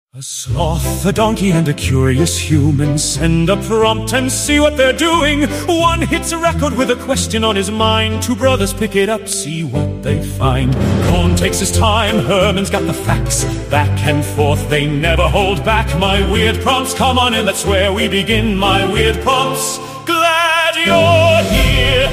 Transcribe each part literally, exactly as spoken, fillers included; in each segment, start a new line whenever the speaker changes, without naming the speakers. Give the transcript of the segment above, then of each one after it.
A sloth, a donkey, and a curious human send a prompt and see what they're doing. One hits a record with a question on his mind. Two brothers pick it up, see what they find. Cohn takes his time, Herman's got the facts. Back and forth, they never hold back. My weird prompts, come on in, that's where we begin. My weird prompts, glad you're here.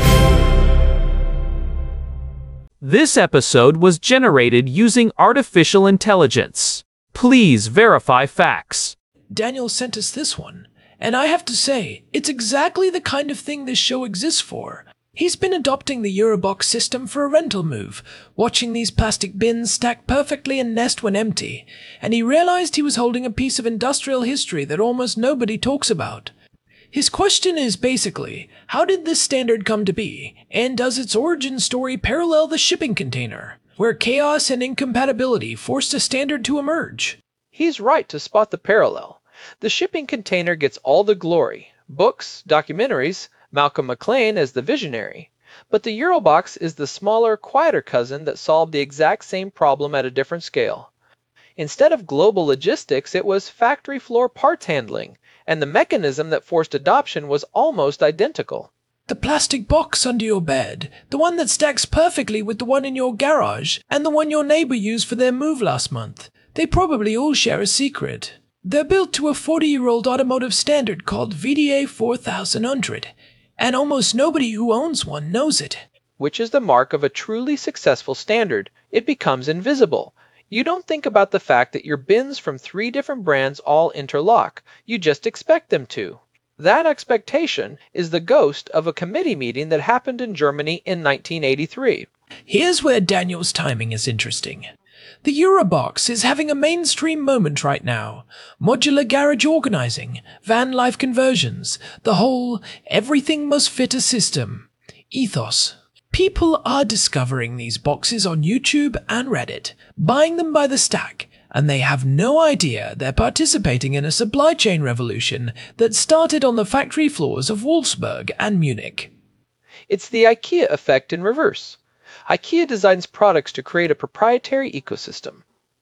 This episode was generated using artificial intelligence. Please verify facts.
Daniel sent us this one, and I have to say, it's exactly the kind of thing this show exists for. He's been adopting the Eurobox system for a rental move, watching these plastic bins stack perfectly and nest when empty, and he realized he was holding a piece of industrial history that almost nobody talks about. His question is basically, how did this standard come to be, and does its origin story parallel the shipping container, where chaos and incompatibility forced a standard to emerge?
He's right to spot the parallel. The shipping container gets all the glory. Books, documentaries, Malcolm McLean as the visionary. But the Eurobox is the smaller, quieter cousin that solved the exact same problem at a different scale. Instead of global logistics, it was factory floor parts handling, and the mechanism that forced adoption was almost identical.
The plastic box under your bed, the one that stacks perfectly with the one in your garage, and the one your neighbor used for their move last month. They probably all share a secret. They're built to a forty-year-old automotive standard called V D A four thousand, and almost nobody who owns one knows it.
Which is the mark of a truly successful standard. It becomes invisible. You don't think about the fact that your bins from three different brands all interlock. You just expect them to. That expectation is the ghost of a committee meeting that happened in Germany in nineteen eighty-three.
Here's where Daniel's timing is interesting. The Eurobox is having a mainstream moment right now. Modular garage organizing, van life conversions, the whole everything must fit a system ethos. People are discovering these boxes on YouTube and Reddit, buying them by the stack, and they have no idea they're participating in a supply chain revolution that started on the factory floors of Wolfsburg and Munich.
It's the IKEA effect in reverse. IKEA designs products to create a proprietary ecosystem.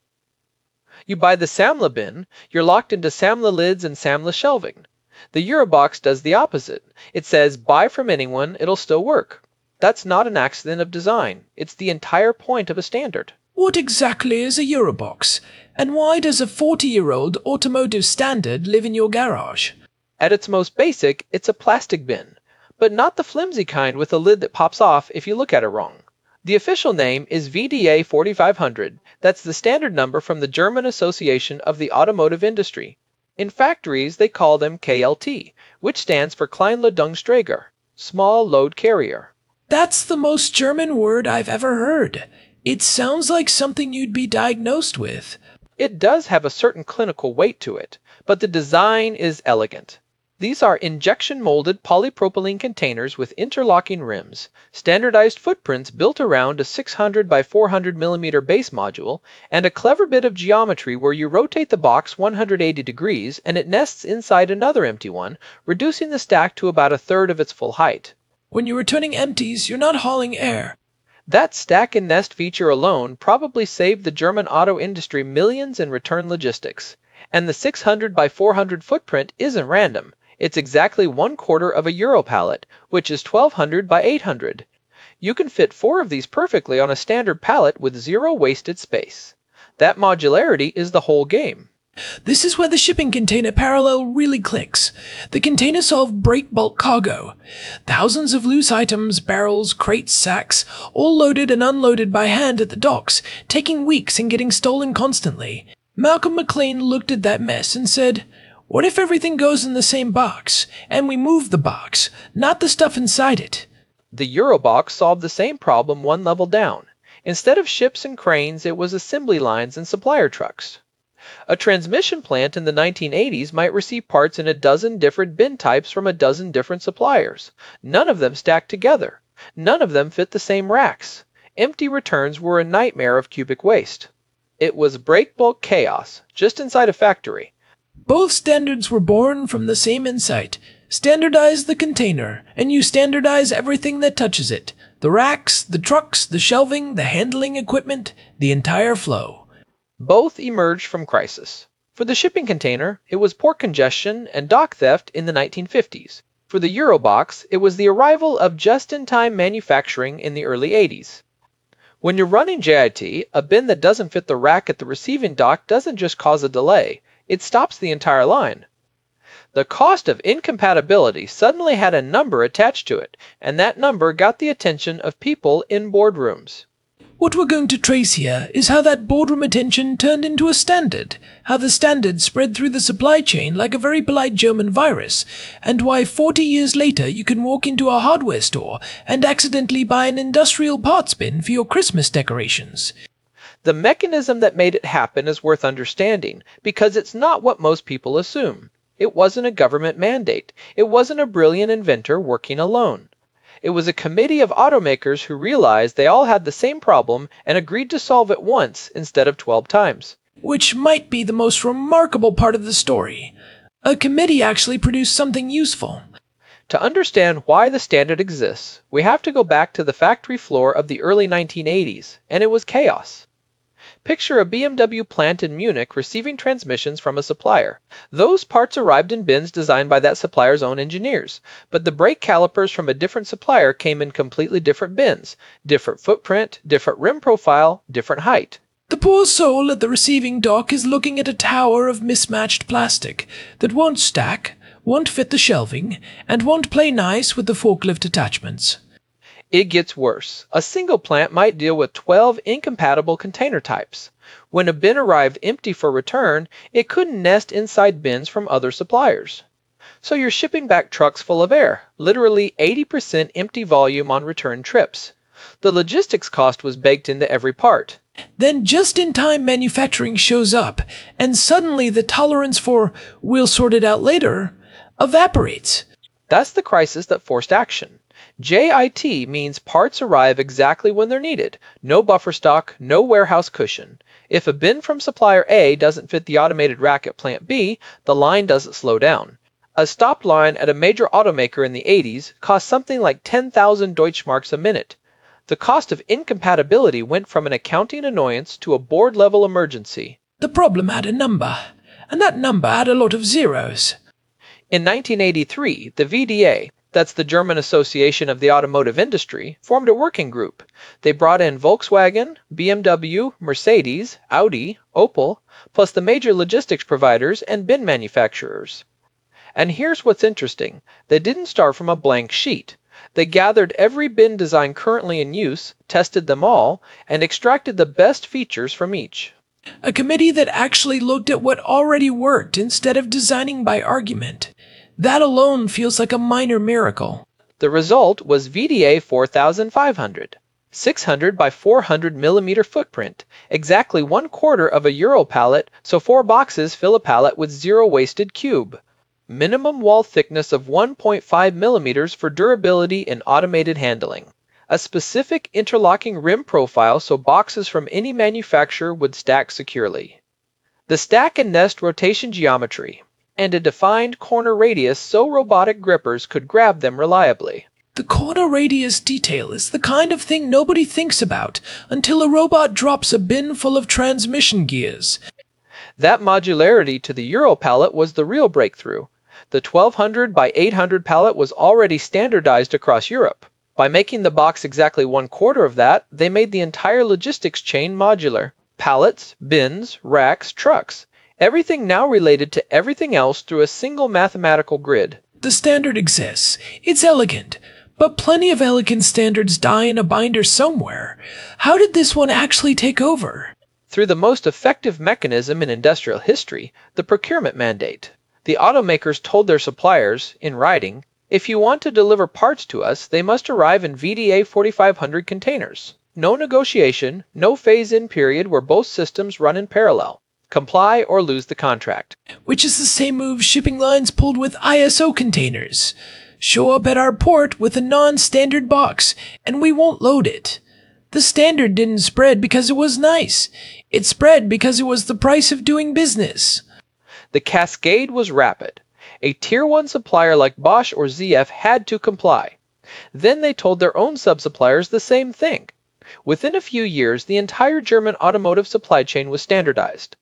You buy the Samla bin, you're locked into Samla lids and Samla shelving. The Eurobox does the opposite. It says, buy from anyone, it'll still work. That's not an accident of design. It's the entire point of a standard.
What exactly is a Eurobox? And why does a forty-year-old automotive standard live in your garage?
At its most basic, it's a plastic bin, but not the flimsy kind with a lid that pops off if you look at it wrong. The official name is V D A forty-five hundred. That's the standard number from the German Association of the Automotive Industry. In factories, they call them K L T, which stands for Kleinladungsträger, small load carrier.
That's the most German word I've ever heard. It sounds like something you'd be diagnosed with.
It does have a certain clinical weight to it, but the design is elegant. These are injection-molded polypropylene containers with interlocking rims, standardized footprints built around a six hundred by four hundred millimeter base module, and a clever bit of geometry where you rotate the box one hundred eighty degrees and it nests inside another empty one, reducing the stack to about a third of its full height.
When you're returning empties, you're not hauling air.
That stack and nest feature alone probably saved the German auto industry millions in return logistics. And the six hundred by four hundred footprint isn't random. It's exactly one quarter of a Euro pallet, which is twelve hundred by eight hundred. You can fit four of these perfectly on a standard pallet with zero wasted space. That modularity is the whole game.
This is where the shipping container parallel really clicks. The container solved break bulk cargo. Thousands of loose items, barrels, crates, sacks, all loaded and unloaded by hand at the docks, taking weeks and getting stolen constantly. Malcolm McLean looked at that mess and said, what if everything goes in the same box, and we move the box, not the stuff inside it?
The Eurobox solved the same problem one level down. Instead of ships and cranes, it was assembly lines and supplier trucks. A transmission plant in the nineteen eighties might receive parts in a dozen different bin types from a dozen different suppliers. None of them stacked together. None of them fit the same racks. Empty returns were a nightmare of cubic waste. It was break bulk chaos, just inside a factory.
Both standards were born from the same insight. Standardize the container, and you standardize everything that touches it. The racks, the trucks, the shelving, the handling equipment, the entire flow.
Both emerged from crisis. For the shipping container, it was port congestion and dock theft in the nineteen fifties. For the Eurobox, it was the arrival of just-in-time manufacturing in the early eighties. When you're running J I T, a bin that doesn't fit the rack at the receiving dock doesn't just cause a delay, it stops the entire line. The cost of incompatibility suddenly had a number attached to it, and that number got the attention of people in boardrooms.
What we're going to trace here is how that boardroom attention turned into a standard, how the standard spread through the supply chain like a very polite German virus, and why forty years later you can walk into a hardware store and accidentally buy an industrial parts bin for your Christmas decorations.
The mechanism that made it happen is worth understanding, because it's not what most people assume. It wasn't a government mandate. It wasn't a brilliant inventor working alone. It was a committee of automakers who realized they all had the same problem and agreed to solve it once instead of twelve times.
Which might be the most remarkable part of the story. A committee actually produced something useful.
To understand why the standard exists, we have to go back to the factory floor of the early nineteen eighties, and it was chaos. Picture a B M W plant in Munich receiving transmissions from a supplier. Those parts arrived in bins designed by that supplier's own engineers, but the brake calipers from a different supplier came in completely different bins, different footprint, different rim profile, different height.
The poor soul at the receiving dock is looking at a tower of mismatched plastic that won't stack, won't fit the shelving, and won't play nice with the forklift attachments.
It gets worse. A single plant might deal with twelve incompatible container types. When a bin arrived empty for return, it couldn't nest inside bins from other suppliers. So you're shipping back trucks full of air, literally eighty percent empty volume on return trips. The logistics cost was baked into every part.
Then just-in-time manufacturing shows up, and suddenly the tolerance for "we'll sort it out later" evaporates.
That's the crisis that forced action. J I T means parts arrive exactly when they're needed. No buffer stock, no warehouse cushion. If a bin from supplier A doesn't fit the automated rack at plant B, the line doesn't slow down. A stopped line at a major automaker in the eighties cost something like ten thousand Deutschmarks a minute. The cost of incompatibility went from an accounting annoyance to a board-level emergency.
The problem had a number, and that number had a lot of zeros.
In nineteen eighty-three, the V D A, that's the German Association of the Automotive Industry, formed a working group. They brought in Volkswagen, B M W, Mercedes, Audi, Opel, plus the major logistics providers and bin manufacturers. And here's what's interesting. They didn't start from a blank sheet. They gathered every bin design currently in use, tested them all, and extracted the best features from each.
A committee that actually looked at what already worked instead of designing by argument. That alone feels like a minor miracle.
The result was V D A four thousand five hundred. six hundred by four hundred millimeter footprint, exactly one quarter of a Euro pallet, so four boxes fill a pallet with zero wasted cube. Minimum wall thickness of one point five millimeters for durability in automated handling. A specific interlocking rim profile so boxes from any manufacturer would stack securely. The stack and nest rotation geometry, and a defined corner radius so robotic grippers could grab them reliably.
The corner radius detail is the kind of thing nobody thinks about until a robot drops a bin full of transmission gears.
That modularity to the Euro pallet was the real breakthrough. The twelve hundred by eight hundred pallet was already standardized across Europe. By making the box exactly one quarter of that, they made the entire logistics chain modular. Pallets, bins, racks, trucks. Everything now related to everything else through a single mathematical grid.
The standard exists. It's elegant. But plenty of elegant standards die in a binder somewhere. How did this one actually take over?
Through the most effective mechanism in industrial history, the procurement mandate. The automakers told their suppliers, in writing, if you want to deliver parts to us, they must arrive in V D A forty-five hundred containers. No negotiation, no phase-in period where both systems run in parallel. Comply or lose the contract.
Which is the same move shipping lines pulled with I S O containers. Show up at our port with a non-standard box, and we won't load it. The standard didn't spread because it was nice. It spread because it was the price of doing business.
The cascade was rapid. A tier one supplier like Bosch or Z F had to comply. Then they told their own sub-suppliers the same thing. Within a few years, the entire German automotive supply chain was standardized.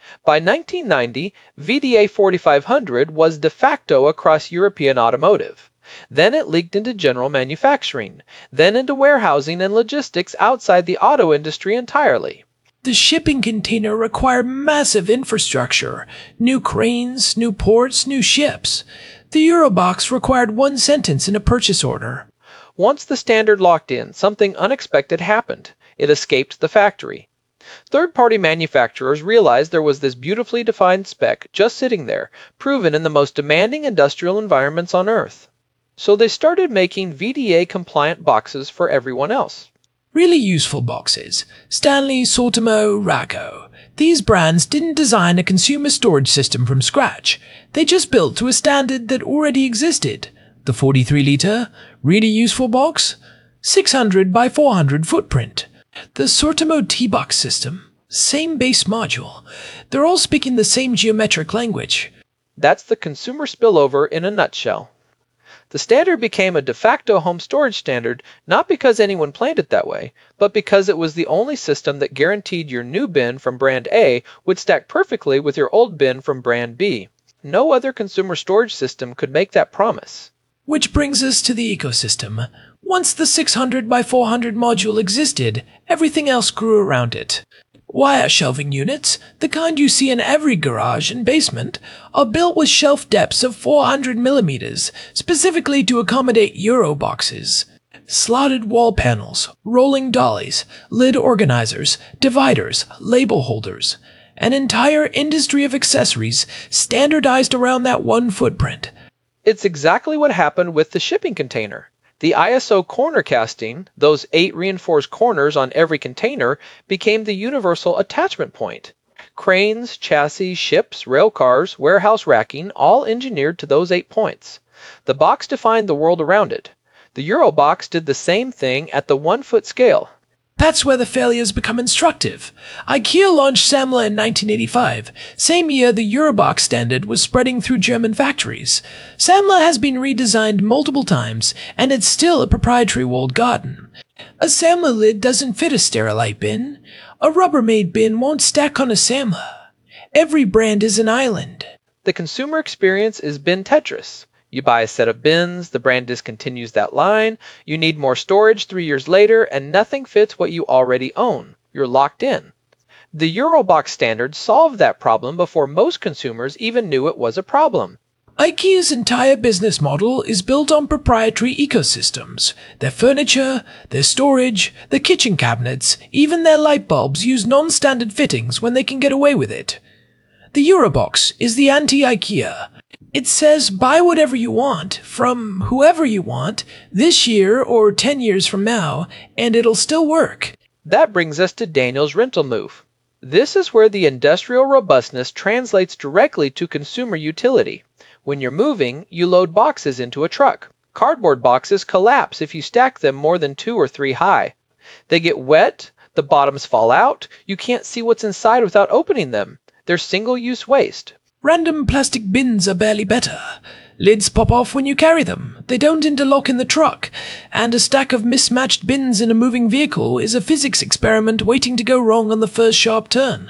By nineteen ninety, V D A forty-five hundred was de facto across European automotive. Then it leaked into general manufacturing, then into warehousing and logistics outside the auto industry entirely.
The shipping container required massive infrastructure, new cranes, new ports, new ships. The Eurobox required one sentence in a purchase order.
Once the standard locked in, something unexpected happened. It escaped the factory. Third-party manufacturers realized there was this beautifully defined spec just sitting there, proven in the most demanding industrial environments on Earth. So they started making V D A-compliant boxes for everyone else.
Really useful boxes. Stanley, Sortimo, Racco. These brands didn't design a consumer storage system from scratch. They just built to a standard that already existed. The forty-three liter, really useful box, six hundred by four hundred footprint. The Sortimo T-Box system, same base module. They're all speaking the same geometric language.
That's the consumer spillover in a nutshell. The standard became a de facto home storage standard not because anyone planned it that way, but because it was the only system that guaranteed your new bin from brand A would stack perfectly with your old bin from brand B. No other consumer storage system could make that promise.
Which brings us to the ecosystem. Once the six hundred by four hundred module existed, everything else grew around it. Wire shelving units, the kind you see in every garage and basement, are built with shelf depths of four hundred millimeters, specifically to accommodate Euro boxes. Slotted wall panels, rolling dollies, lid organizers, dividers, label holders. An entire industry of accessories standardized around that one footprint.
It's exactly what happened with the shipping container. The I S O corner casting, those eight reinforced corners on every container, became the universal attachment point. Cranes, chassis, ships, rail cars, warehouse racking, all engineered to those eight points. The box defined the world around it. The Eurobox did the same thing at the one-foot scale.
That's where the failures become instructive. IKEA launched Samla in nineteen eighty-five, same year the Eurobox standard was spreading through German factories. Samla has been redesigned multiple times, and it's still a proprietary walled garden. A Samla lid doesn't fit a Sterilite bin. A Rubbermaid bin won't stack on a Samla. Every brand is an island.
The consumer experience is bin Tetris. You buy a set of bins, the brand discontinues that line, you need more storage three years later, and nothing fits what you already own. You're locked in. The Eurobox standard solved that problem before most consumers even knew it was a problem.
IKEA's entire business model is built on proprietary ecosystems. Their furniture, their storage, their kitchen cabinets, even their light bulbs use non-standard fittings when they can get away with it. The Eurobox is the anti-IKEA. It says buy whatever you want, from whoever you want, this year or ten years from now, and it'll still work.
That brings us to Daniel's rental move. This is where the industrial robustness translates directly to consumer utility. When you're moving, you load boxes into a truck. Cardboard boxes collapse if you stack them more than two or three high. They get wet, the bottoms fall out, you can't see what's inside without opening them. They're single-use waste.
Random plastic bins are barely better. Lids pop off when you carry them. They don't interlock in the truck. And a stack of mismatched bins in a moving vehicle is a physics experiment waiting to go wrong on the first sharp turn.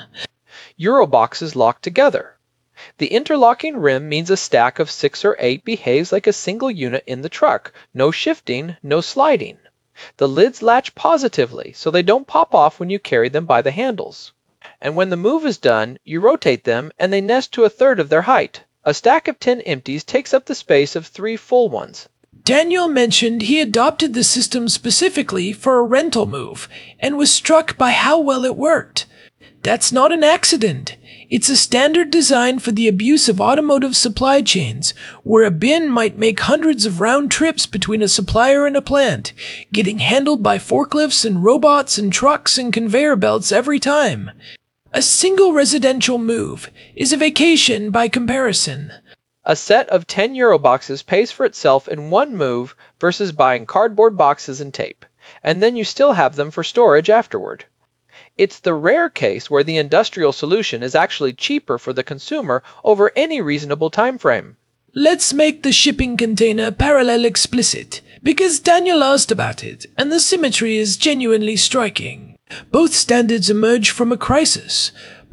Euroboxes lock together. The interlocking rim means a stack of six or eight behaves like a single unit in the truck. No shifting, no sliding. The lids latch positively, so they don't pop off when you carry them by the handles. And when the move is done, you rotate them and they nest to a third of their height. A stack of ten empties takes up the space of three full ones.
Daniel mentioned he adopted the system specifically for a rental move and was struck by how well it worked. That's not an accident. It's a standard design for the abuse of automotive supply chains, where a bin might make hundreds of round trips between a supplier and a plant, getting handled by forklifts and robots and trucks and conveyor belts every time. A single residential move is a vacation by comparison.
A set of ten Euroboxes pays for itself in one move versus buying cardboard boxes and tape, and then you still have them for storage afterward. It's the rare case where the industrial solution is actually cheaper for the consumer over any reasonable time frame.
Let's make the shipping container parallel explicit, because Daniel asked about it, and the symmetry is genuinely striking. Both standards emerge from a crisis.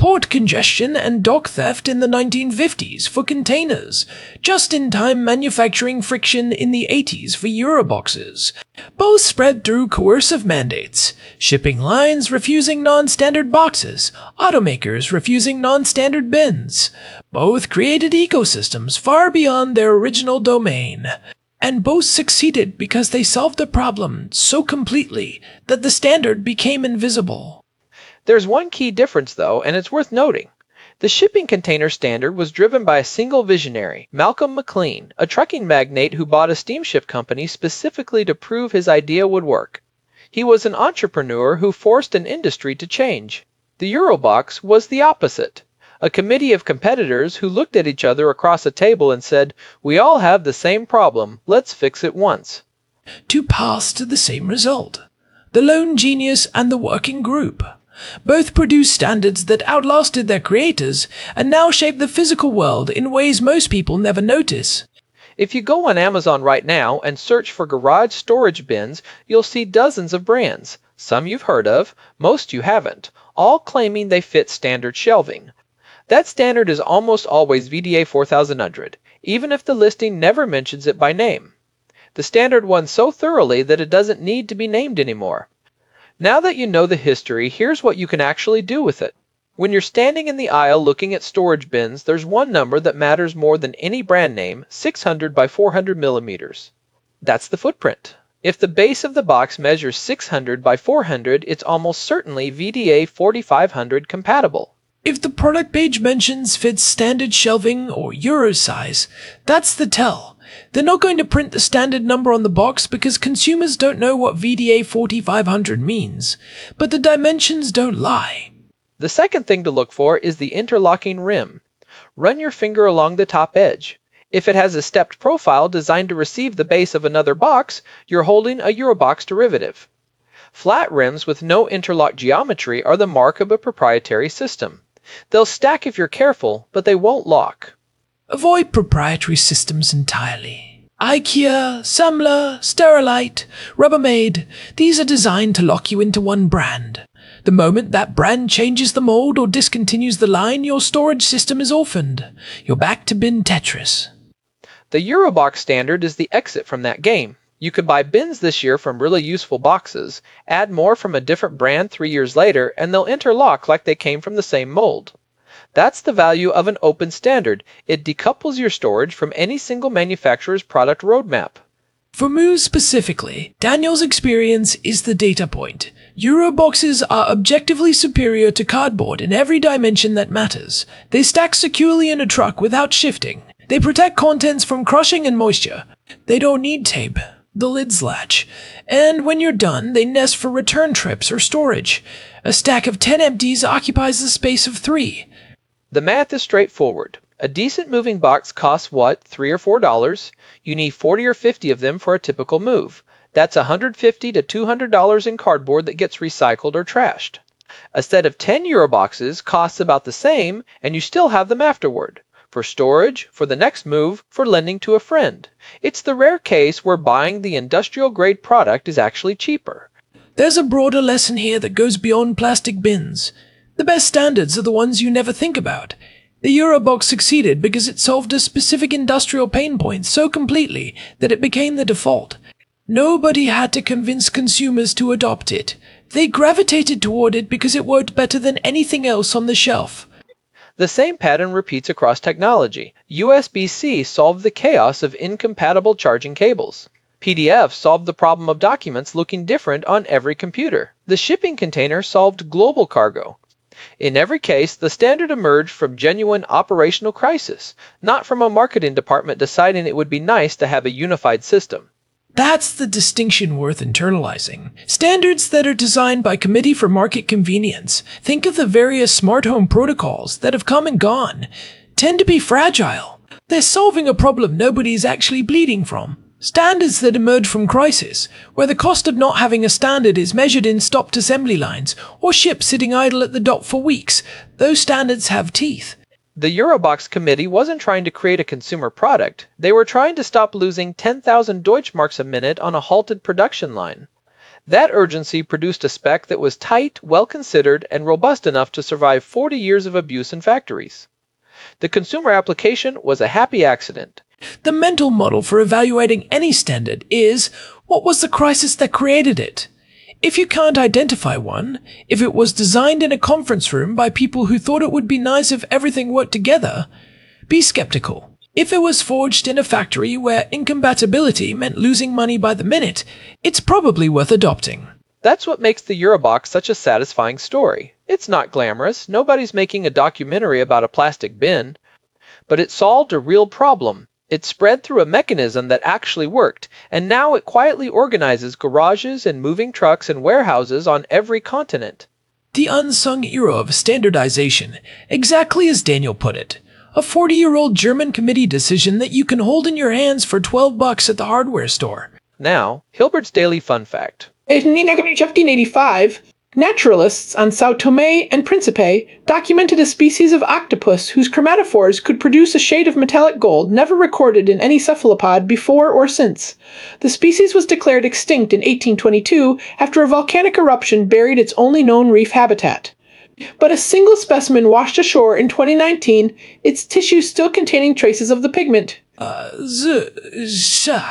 port congestion and dock theft in the nineteen fifties for containers, just-in-time manufacturing friction in the eighties for Euroboxes. Both spread through coercive mandates, shipping lines refusing non-standard boxes, automakers refusing non-standard bins. Both created ecosystems far beyond their original domain. And both succeeded because they solved the problem so completely that the standard became invisible.
There's one key difference, though, and it's worth noting. The shipping container standard was driven by a single visionary, Malcolm McLean, a trucking magnate who bought a steamship company specifically to prove his idea would work. He was an entrepreneur who forced an industry to change. The Eurobox was the opposite. A committee of competitors who looked at each other across a table and said, "We all have the same problem, let's fix it once."
To pass to the same result. The lone genius and the working group. Both produced standards that outlasted their creators and now shape the physical world in ways most people never notice.
If you go on Amazon right now and search for garage storage bins, you'll see dozens of brands. Some you've heard of, most you haven't, all claiming they fit standard shelving. That standard is almost always V D A four thousand, even if the listing never mentions it by name. The standard won so thoroughly that it doesn't need to be named anymore. Now that you know the history, here's what you can actually do with it. When you're standing in the aisle looking at storage bins, there's one number that matters more than any brand name, six hundred by four hundred millimeters. That's the footprint. If the base of the box measures six hundred by four hundred, it's almost certainly V D A forty-five hundred compatible.
If the product page mentions fits standard shelving or Euro size, that's the tell. They're not going to print the standard number on the box because consumers don't know what V D A forty-five hundred means, but the dimensions don't lie.
The second thing to look for is the interlocking rim. Run your finger along the top edge. If it has a stepped profile designed to receive the base of another box, you're holding a Eurobox derivative. Flat rims with no interlock geometry are the mark of a proprietary system. They'll stack if you're careful, but they won't lock.
Avoid proprietary systems entirely. IKEA, Samler, Sterilite, Rubbermaid, these are designed to lock you into one brand. The moment that brand changes the mold or discontinues the line, your storage system is orphaned. You're back to bin Tetris.
The Eurobox standard is the exit from that game. You could buy bins this year from really useful boxes, add more from a different brand three years later, and they'll interlock like they came from the same mold. That's the value of an open standard. It decouples your storage from any single manufacturer's product roadmap.
For Moose specifically, Daniel's experience is the data point. Euroboxes are objectively superior to cardboard in every dimension that matters. They stack securely in a truck without shifting. They protect contents from crushing and moisture. They don't need tape. The lids latch. And when you're done, they nest for return trips or storage. A stack of ten empties occupies the space of three.
The math is straightforward. A decent moving box costs what, three or four dollars? You need forty or fifty of them for a typical move. That's one hundred fifty to two hundred dollars in cardboard that gets recycled or trashed. A set of ten Euroboxes costs about the same, and you still have them afterward. For storage, for the next move, for lending to a friend. It's the rare case where buying the industrial-grade product is actually cheaper.
There's a broader lesson here that goes beyond plastic bins. The best standards are the ones you never think about. The Eurobox succeeded because it solved a specific industrial pain point so completely that it became the default. Nobody had to convince consumers to adopt it. They gravitated toward it because it worked better than anything else on the shelf.
The same pattern repeats across technology. U S B C solved the chaos of incompatible charging cables. P D F solved the problem of documents looking different on every computer. The shipping container solved global cargo. In every case, the standard emerged from genuine operational crisis, not from a marketing department deciding it would be nice to have a unified system.
That's the distinction worth internalizing. Standards that are designed by Committee for Market Convenience, think of the various smart home protocols that have come and gone, tend to be fragile. They're solving a problem nobody's actually bleeding from. Standards that emerge from crisis, where the cost of not having a standard is measured in stopped assembly lines, or ships sitting idle at the dock for weeks, those standards have teeth.
The Eurobox committee wasn't trying to create a consumer product. They were trying to stop losing ten thousand Deutschmarks a minute on a halted production line. That urgency produced a spec that was tight, well-considered, and robust enough to survive forty years of abuse in factories. The consumer application was a happy accident.
The mental model for evaluating any standard is, what was the crisis that created it? If you can't identify one, if it was designed in a conference room by people who thought it would be nice if everything worked together, be skeptical. If it was forged in a factory where incompatibility meant losing money by the minute, it's probably worth adopting.
That's what makes the Eurobox such a satisfying story. It's not glamorous, nobody's making a documentary about a plastic bin, but it solved a real problem. It spread through a mechanism that actually worked, and now it quietly organizes garages and moving trucks and warehouses on every continent.
The unsung hero of standardization, exactly as Daniel put it. A forty-year-old German committee decision that you can hold in your hands for twelve bucks at the hardware store.
Now, Hilbert's Daily Fun Fact.
In fifteen eighty-five, naturalists on Sao Tome and Principe documented a species of octopus whose chromatophores could produce a shade of metallic gold never recorded in any cephalopod before or since. The species was declared extinct in eighteen twenty-two after a volcanic eruption buried its only known reef habitat. But a single specimen washed ashore in twenty nineteen, its tissue still containing traces of the pigment.
Uh, z- z-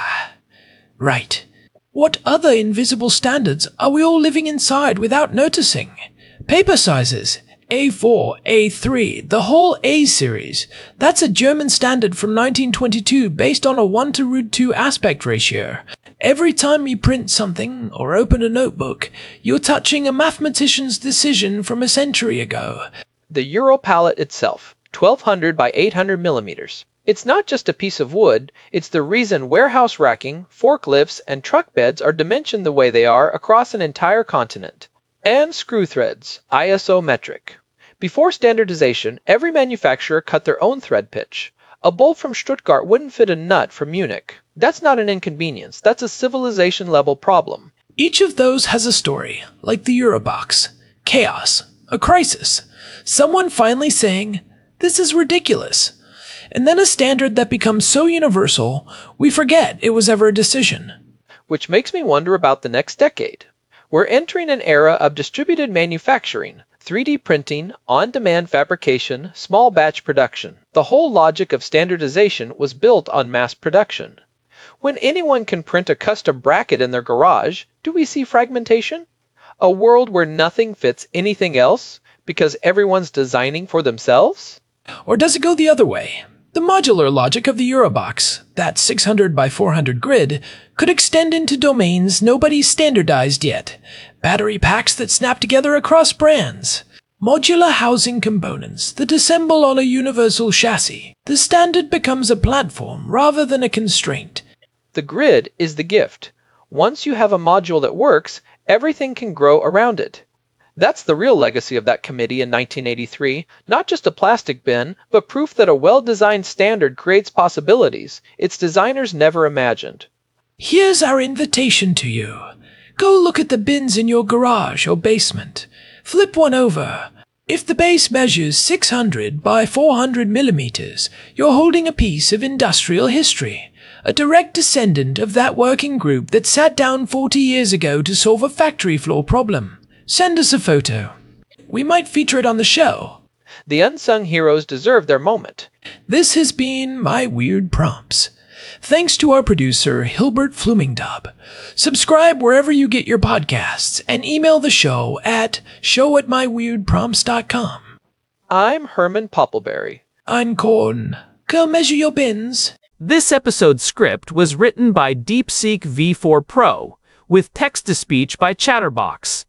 Right. What other invisible standards are we all living inside without noticing? Paper sizes. A four, A three, the whole A series. That's a German standard from nineteen twenty-two based on a one to root two aspect ratio. Every time you print something or open a notebook, you're touching a mathematician's decision from a century ago.
The Europallet itself, twelve hundred by eight hundred millimeters. It's not just a piece of wood, it's the reason warehouse racking, forklifts, and truck beds are dimensioned the way they are across an entire continent. And screw threads, I S O metric. Before standardization, every manufacturer cut their own thread pitch. A bolt from Stuttgart wouldn't fit a nut from Munich. That's not an inconvenience, that's a civilization-level problem.
Each of those has a story, like the Eurobox. Chaos. A crisis. Someone finally saying, "This is ridiculous." And then a standard that becomes so universal, we forget it was ever a decision.
Which makes me wonder about the next decade. We're entering an era of distributed manufacturing, three D printing, on-demand fabrication, small batch production. The whole logic of standardization was built on mass production. When anyone can print a custom bracket in their garage, do we see fragmentation? A world where nothing fits anything else because everyone's designing for themselves?
Or does it go the other way? The modular logic of the Eurobox, that six hundred by four hundred grid, could extend into domains nobody's standardized yet. Battery packs that snap together across brands. Modular housing components that assemble on a universal chassis. The standard becomes a platform rather than a constraint.
The grid is the gift. Once you have a module that works, everything can grow around it. That's the real legacy of that committee in nineteen eighty-three, not just a plastic bin, but proof that a well-designed standard creates possibilities its designers never imagined.
Here's our invitation to you. Go look at the bins in your garage or basement. Flip one over. If the base measures six hundred by four hundred millimeters, you're holding a piece of industrial history, a direct descendant of that working group that sat down forty years ago to solve a factory floor problem. Send us a photo. We might feature it on the show.
The unsung heroes deserve their moment.
This has been My Weird Prompts. Thanks to our producer, Hilbert Flumingdub. Subscribe wherever you get your podcasts and email the show at show at my weird prompts dot com.
I'm Herman Poppleberry.
I'm Corn. Go measure your bins.
This episode's script was written by DeepSeek V four Pro, with text-to-speech by Chatterbox.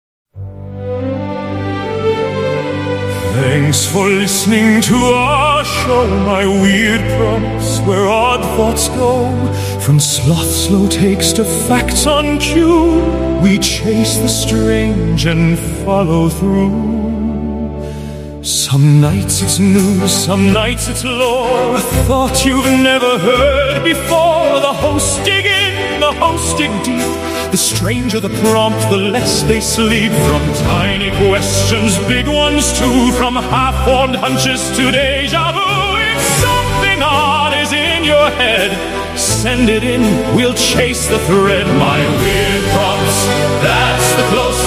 Thanks for listening to our show, My Weird Prompts, where odd thoughts go. From sloth slow takes to facts on cue, we chase the strange and follow through. Some nights it's news, some nights it's lore, a thought you've never heard before. The hosts dig in, the hosts dig deep. The stranger the prompt, the less they sleep. From tiny questions, big ones too. From half-formed hunches to deja vu. If something odd is in your head, send it in, we'll chase the thread. My Weird Prompts.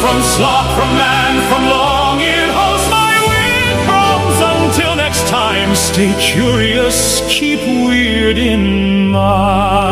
from sloth, from man, from long-eared host, my weird crumbs. Until next time, stay curious, keep weird in mind.